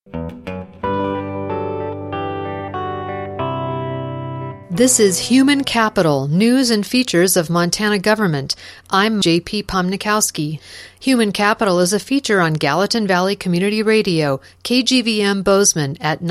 This is Human Capital, News and Features of Montana Government. I'm J.P. Pomnikowski. Human Capital is a feature on Gallatin Valley Community Radio, KGVM Bozeman at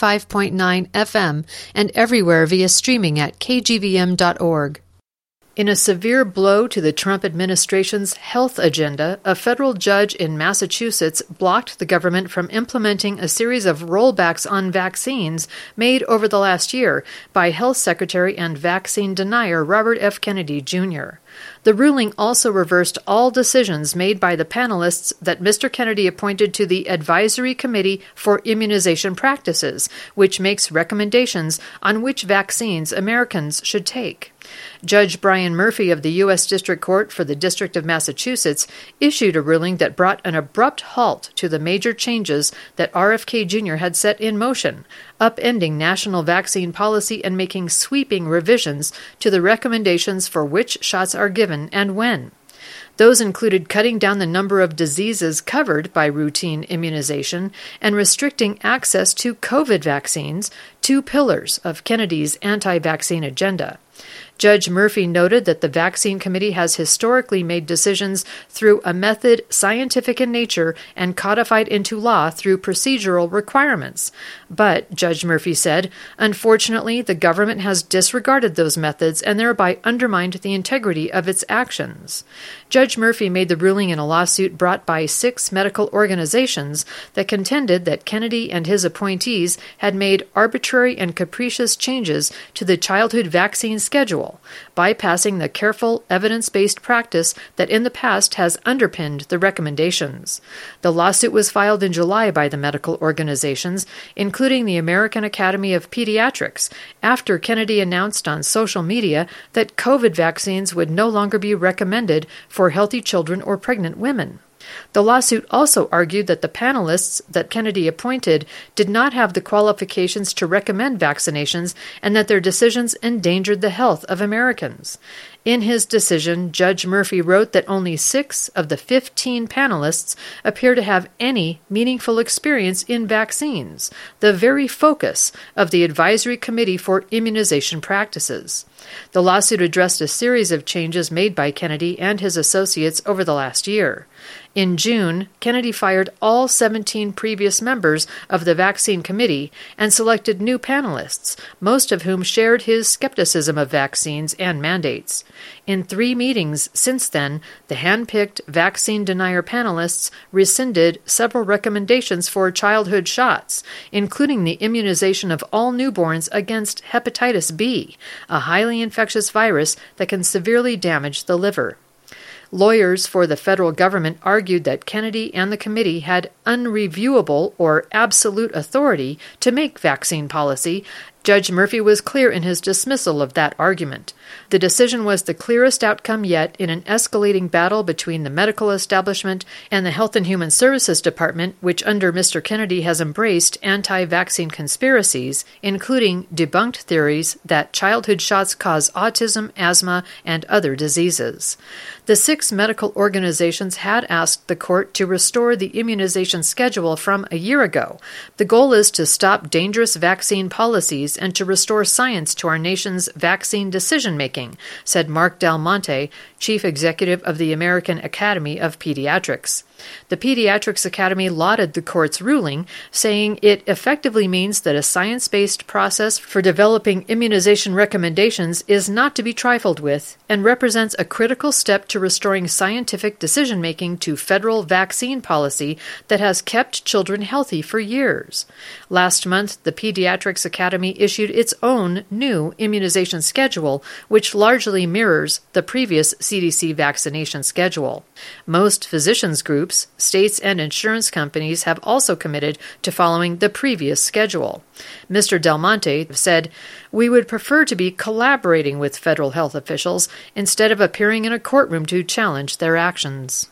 95.9 FM and everywhere via streaming at kgvm.org. In a severe blow to the Trump administration's health agenda, a federal judge in Massachusetts blocked the government from implementing a series of rollbacks on vaccines made over the last year by Health Secretary and vaccine denier Robert F. Kennedy, Jr. The ruling also reversed all decisions made by the panelists that Mr. Kennedy appointed to the Advisory Committee for Immunization Practices, which makes recommendations on which vaccines Americans should take. Judge Brian Murphy of the U.S. District Court for the District of Massachusetts issued a ruling that brought an abrupt halt to the major changes that RFK Jr. had set in motion, upending national vaccine policy and making sweeping revisions to the recommendations for which shots are given and when. Those included cutting down the number of diseases covered by routine immunization and restricting access to COVID vaccines, two pillars of Kennedy's anti-vaccine agenda. Judge Murphy noted that the Vaccine Committee has historically made decisions through a method scientific in nature and codified into law through procedural requirements. But, Judge Murphy said, unfortunately, the government has disregarded those methods and thereby undermined the integrity of its actions. Judge Murphy made the ruling in a lawsuit brought by 6 medical organizations that contended that Kennedy and his appointees had made arbitrary and capricious changes to the childhood vaccine schedule, bypassing the careful, evidence-based practice that in the past has underpinned the recommendations. The lawsuit was filed in July by the medical organizations, including the American Academy of Pediatrics, after Kennedy announced on social media that COVID vaccines would no longer be recommended for healthy children or pregnant women. The lawsuit also argued that the panelists that Kennedy appointed did not have the qualifications to recommend vaccinations and that their decisions endangered the health of Americans. In his decision, Judge Murphy wrote that only 6 of the 15 panelists appear to have any meaningful experience in vaccines, the very focus of the Advisory Committee for Immunization Practices. The lawsuit addressed a series of changes made by Kennedy and his associates over the last year. In June, Kennedy fired all 17 previous members of the Vaccine Committee and selected new panelists, most of whom shared his skepticism of vaccines and mandates. In 3 meetings since then, the hand-picked vaccine denier panelists rescinded several recommendations for childhood shots, including the immunization of all newborns against hepatitis B, a highly infectious virus that can severely damage the liver. Lawyers for the federal government argued that Kennedy and the committee had unreviewable or absolute authority to make vaccine policy. Judge Murphy was clear in his dismissal of that argument. The decision was the clearest outcome yet in an escalating battle between the medical establishment and the Health and Human Services Department, which under Mr. Kennedy has embraced anti-vaccine conspiracies, including debunked theories that childhood shots cause autism, asthma, and other diseases. The 6 medical organizations had asked the court to restore the immunization schedule from a year ago. The goal is to stop dangerous vaccine policies and to restore science to our nation's vaccine decision-making, said Mark Del Monte, chief executive of the American Academy of Pediatrics. The Pediatrics Academy lauded the court's ruling, saying it effectively means that a science-based process for developing immunization recommendations is not to be trifled with and represents a critical step to restoring scientific decision-making to federal vaccine policy that has kept children healthy for years. Last month, the Pediatrics Academy issued its own new immunization schedule, which largely mirrors the previous CDC vaccination schedule. Most physicians' groups, states, and insurance companies have also committed to following the previous schedule. Mr. Del Monte said, "We would prefer to be collaborating with federal health officials instead of appearing in a courtroom to challenge their actions."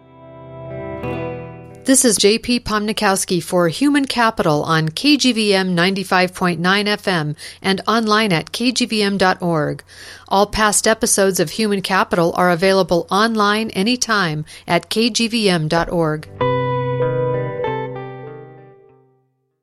This is J.P. Pomnikowski for Human Capital on KGVM 95.9 FM and online at kgvm.org. All past episodes of Human Capital are available online anytime at kgvm.org.